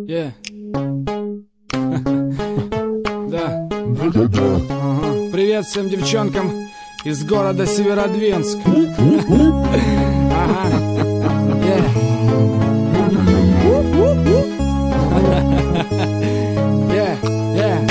Yeah. Да. Привет всем девчонкам из города Северодвинск. Ага. Yeah. Yeah, yeah.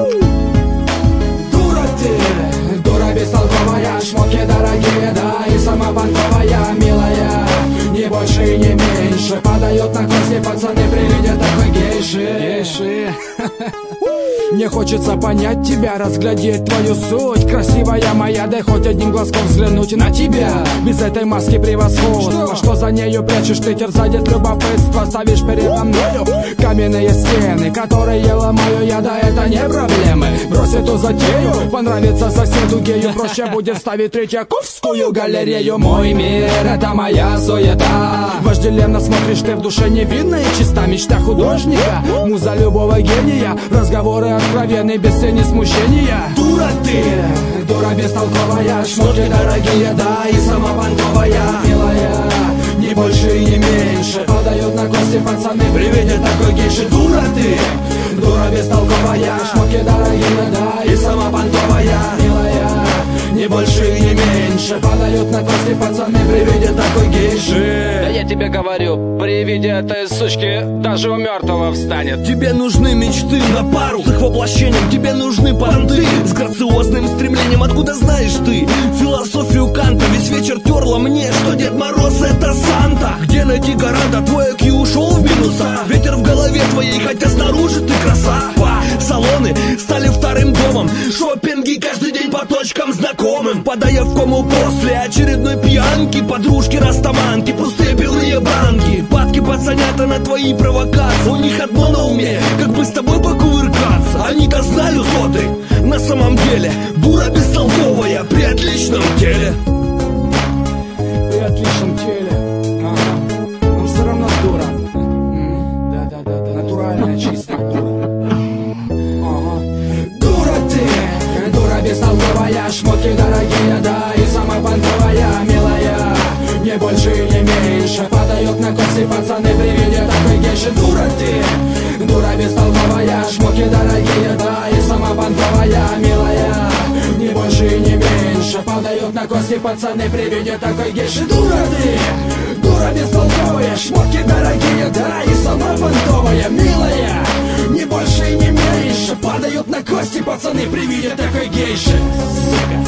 Дура ты, дура бестолковая, шмотки дорогие, да, и сама банковая, милая. Не больше и не меньше, подает на кости пацаны при виде такой гейши. Мне хочется понять тебя, разглядеть твою суть. Красивая моя, дай хоть одним глазком взглянуть на тебя. Без этой маски превосходства, что за нею прячешь ты, терзает любопытство. Ставишь передо мною каменные стены, которые ломаю я, да это не проблемы. Брось эту затею, понравится соседу гею, проще будет ставить Третьяковскую галерею. Мой мир, это моя суета. Вожделенно смотришь ты, в душе невинная чиста мечта художника, муза любого гения, разговоры откровенные, без тени смущения. Дура ты, дура бестолковая, шмотки дорогие, да, и сама банковая, милая. Не больше и не меньше, подает на кости пацаны при виде такой гейши. Дура ты, дура бестолковая, шмотки дорогие, да, и сама банковая, милая. Не больше и не меньше, подает на кости пацаны при виде такой гейши. Да я тебе говорю, при виде этой сучки даже у мертвого встанет. Тебе нужны мечты на пару с их воплощением, тебе нужны понты с грациозным стремлением. Откуда знаешь ты философию Канта? Весь вечер терла мне, что Дед Мороз это Санта. Где найти гаранта? Твой IQ ушел в минуса. Ветер в голове твоей, хотя снаружи ты краса. Салоны стали вторым домом, шопинги каждый день по точкам знакомым. Падая в кому после очередной пьянки, подружки растаманки, пустые белые банки. Падки пацанята на твои провокации, у них одно на уме, как бы с тобой покувыркаться. Они-то знают, кто ты на самом деле. Дура бестолковая при отличном теле. При отличном теле. Ага. Но все равно дура. Да. Натуральная, чистая дура. Бестолковая, шмотки дорогие, да, и сама банковая, милая. Не больше и не меньше, подает на кости пацаны при виде такой гейши. Дура ты, дура бестолковая, шмотки дорогие, да, и сама банковая, милая. Не больше и не меньше, подает на кости пацаны при виде такой гейши. Дура ты, дура бестолковая, шмотки дорогие, да, и сама банковая, милая. Не больше и не меньше, падают на кости пацаны при виде такой гейши. Сука.